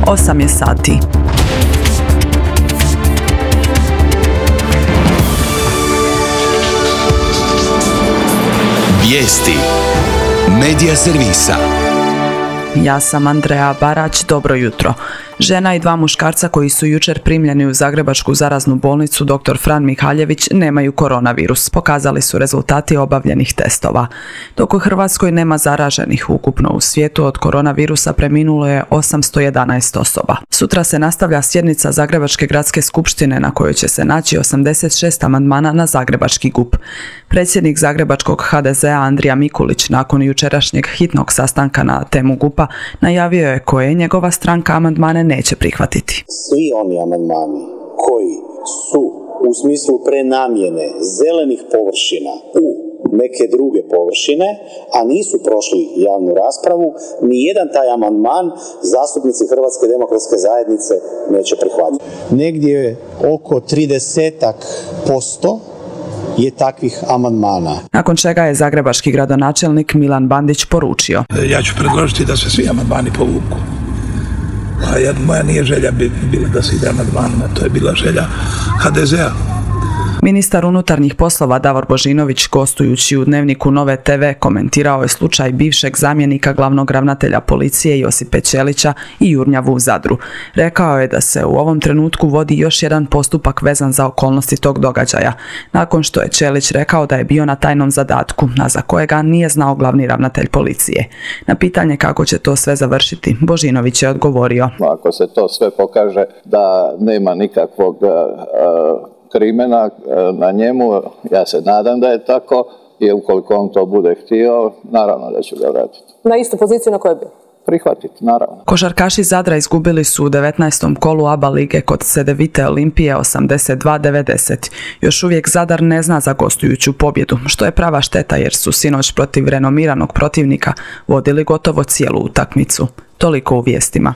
8 je sati. Vijesti Medija servisa. Ja sam Andreja Barać, dobro jutro. Žena i dva muškarca koji su jučer primljeni u Zagrebačku zaraznu bolnicu dr. Fran Mihaljević nemaju koronavirus, pokazali su rezultati obavljenih testova. Dok u Hrvatskoj nema zaraženih, ukupno u svijetu od koronavirusa preminulo je 811 osoba. Sutra se nastavlja sjednica Zagrebačke gradske skupštine na kojoj će se naći 86 amandmana na zagrebački GUP. Predsjednik zagrebačkog HDZ-a Andrija Mikulić nakon jučerašnjeg hitnog sastanka na temu GUP-a najavio je koje njegova stranka amandmane neće prihvatiti. Svi oni amandmani koji su u smislu prenamjene zelenih površina u neke druge površine, a nisu prošli javnu raspravu, nijedan taj amandman zastupnici Hrvatske demokratske zajednice neće prihvatiti. Negdje oko 30% je takvih amandmana. Nakon čega je zagrebački gradonačelnik Milan Bandić poručio: Ja ću predložiti da se svi amandmani povuku. Moja nije želja bila da se ide amandmanima, to je bila želja HDZ-a. Ministar unutarnjih poslova Davor Božinović, gostujući u Dnevniku Nove TV, komentirao je slučaj bivšeg zamjenika glavnog ravnatelja policije Josipe Ćelića i Jurnjavu u Zadru. Rekao je da se u ovom trenutku vodi još jedan postupak vezan za okolnosti tog događaja, nakon što je Ćelić rekao da je bio na tajnom zadatku, a za kojega nije znao glavni ravnatelj policije. Na pitanje kako će to sve završiti, Božinović je odgovorio: Ako se to sve pokaže da nema nikakvog krimena na njemu, ja se nadam da je tako, i ukoliko on to bude htio, naravno da ću ga vratiti. Na istu poziciju na kojoj bi? Prihvatiti, naravno. Košarkaši Zadra izgubili su u 19. kolu ABA lige kod Cedevite Olimpije 82-90. Još uvijek Zadar ne zna za gostujuću pobjedu, što je prava šteta jer su sinoć protiv renomiranog protivnika vodili gotovo cijelu utakmicu. Toliko u vijestima.